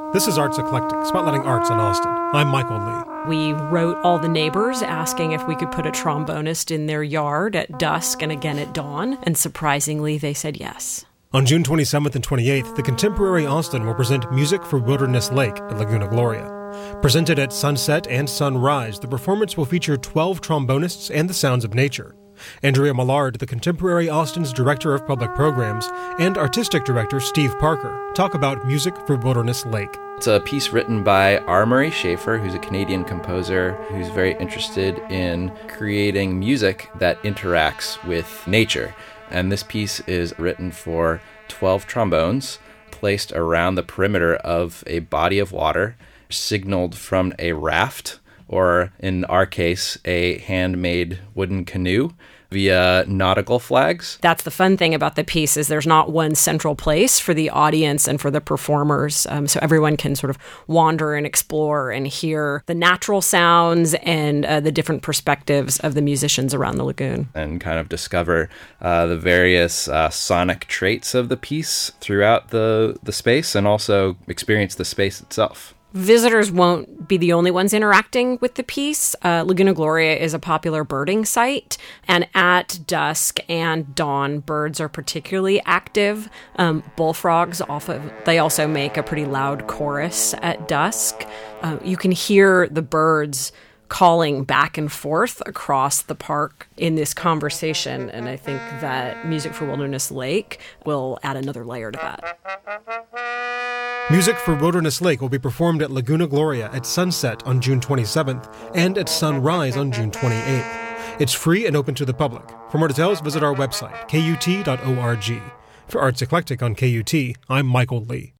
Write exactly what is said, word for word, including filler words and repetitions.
This is Arts Eclectic, spotlighting arts in Austin. I'm Michael Lee. We wrote all the neighbors asking if we could put a trombonist in their yard at dusk and again at dawn, and surprisingly, they said yes. On June twenty-seventh and twenty-eighth, the Contemporary Austin will present Music for Wilderness Lake at Laguna Gloria. Presented at sunset and sunrise, the performance will feature twelve trombonists and the sounds of nature. Andrea Millard, the Contemporary Austin's Director of Public Programs, and Artistic Director Steve Parker talk about Music for Wilderness Lake. It's a piece written by R. Murray Schafer, who's a Canadian composer who's very interested in creating music that interacts with nature. And this piece is written for twelve trombones placed around the perimeter of a body of water, signaled from a raft, or in our case, a handmade wooden canoe via nautical flags. That's the fun thing about the piece, is there's not one central place for the audience and for the performers, um, so everyone can sort of wander and explore and hear the natural sounds and uh, the different perspectives of the musicians around the lagoon. And kind of discover uh, the various uh, sonic traits of the piece throughout the, the space, and also experience the space itself. Visitors won't be the only ones interacting with the piece. Uh, Laguna Gloria is a popular birding site, and at dusk and dawn, birds are particularly active. Um, bullfrogs, often, they also make a pretty loud chorus at dusk. Uh, you can hear the birds calling back and forth across the park in this conversation, and I think that Music for Wilderness Lake will add another layer to that. Music for Wilderness Lake will be performed at Laguna Gloria at sunset on June twenty-seventh and at sunrise on June twenty-eighth. It's free and open to the public. For more details, visit our website, K U T dot org. For Arts Eclectic on K U T, I'm Michael Lee.